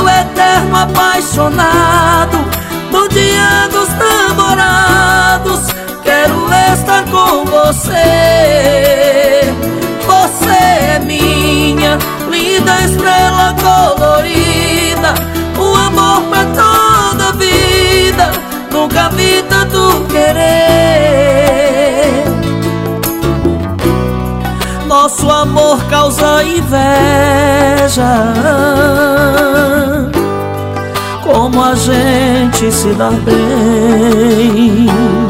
seu eterno apaixonado. No dia dos namorados, quero estar com você. Você é minha linda estrela colorida, um amor pra toda a vida. Nunca vi tanto querer. Nosso amor causa inveja, como a gente se dá bem.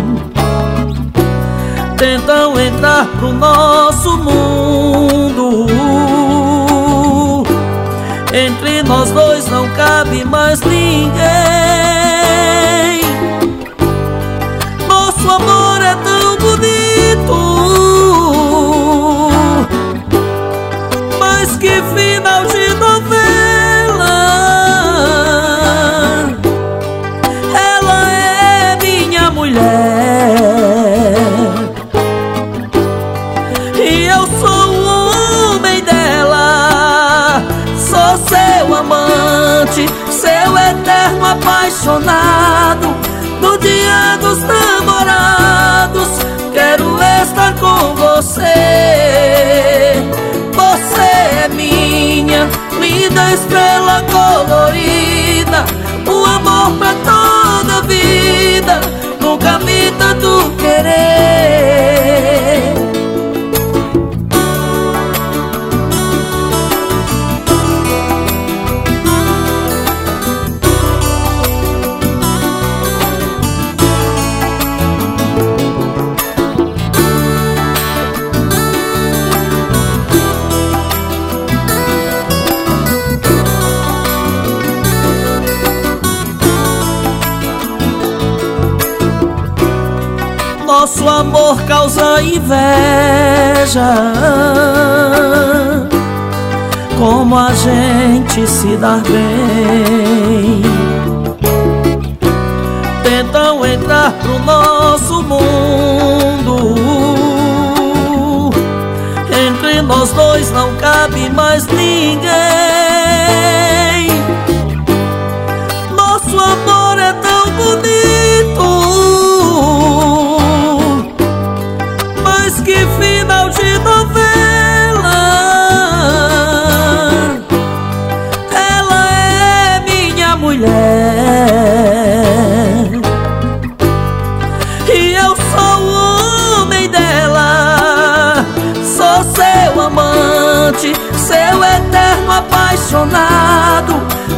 Tentam entrar pro nosso mundo, entre nós dois não cabe mais ninguém. Nosso amor é tão bonito, mas que final de novela. Ela é minha mulher e eu sou o homem dela. Sou seu amante, seu eterno apaixonado. No dia dos namorados, quero estar com você. Você é minha linda estrela colorida, um amor pra toda a vida. Nunca vi tanto querer. Nosso amor causa inveja, como a gente se dá bem. Tentam entrar pro nosso mundo, entre nós dois não cabe mais ninguém. Nosso amor é tão bonito, que final de novela. Ela é minha mulher e eu sou o homem dela. Sou seu amante, seu eterno apaixonado.